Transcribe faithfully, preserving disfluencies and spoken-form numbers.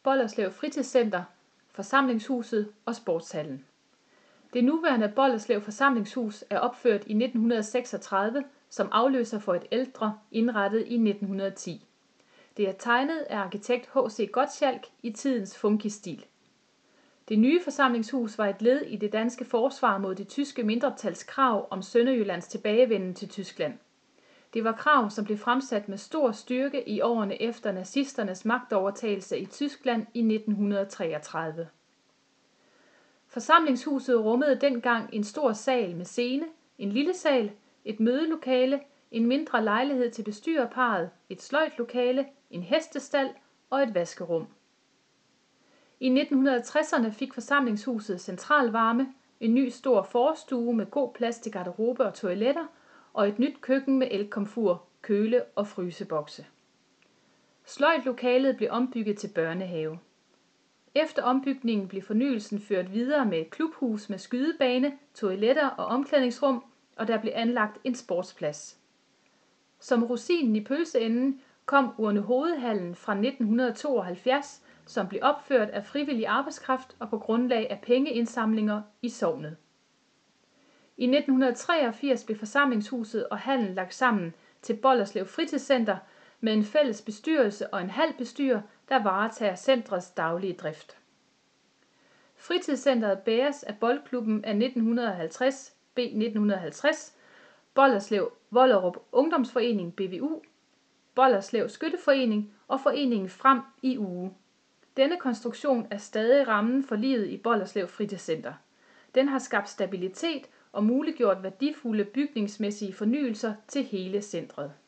Bolderslev Fritidscenter, Forsamlingshuset og Sportshallen. Det nuværende Bolderslev Forsamlingshus er opført i nitten seksogtredive som afløser for et ældre, indrettet i nitten ti. Det er tegnet af arkitekt H C Gottschalk i tidens funkisstil. Det nye forsamlingshus var et led i det danske forsvar mod det tyske mindretals krav om Sønderjyllands tilbagevenden til Tyskland. Det var krav, som blev fremsat med stor styrke i årene efter nazisternes magtovertagelse i Tyskland i nitten treogtredive. Forsamlingshuset rummede dengang en stor sal med scene, en lille sal, et mødelokale, en mindre lejlighed til bestyrerparret, et sløjdlokale, en hestestald og et vaskerum. I nitten tresserne fik forsamlingshuset centralvarme, en ny stor forstue med god plads til garderobe og toiletter og et nyt køkken med elkomfur, køle- og frysebokse. Sløjdlokalet blev ombygget til børnehave. Efter ombygningen blev fornyelsen ført videre med et klubhus med skydebane, toiletter og omklædningsrum, og der blev anlagt en sportsplads. Som rosinen i pølseenden kom Urnehovedhallen fra nitten tooghalvfjerds, som blev opført af frivillig arbejdskraft og på grundlag af pengeindsamlinger i sognet. I nitten treogfirs blev forsamlingshuset og hallen lagt sammen til Bolderslev Fritidscenter med en fælles bestyrelse og en halv bestyrer, der varetager centrets daglige drift. Fritidscenteret bæres af Boldklubben af nitten halvtreds, B nitten halvtreds, Bolderslev Vollerup Ungdomsforening B V U, Bolderslev Skytteforening og Foreningen Frem i Uge. Denne konstruktion er stadig rammen for livet i Bolderslev Fritidscenter. Den har skabt stabilitet og muliggjort værdifulde bygningsmæssige fornyelser til hele centret.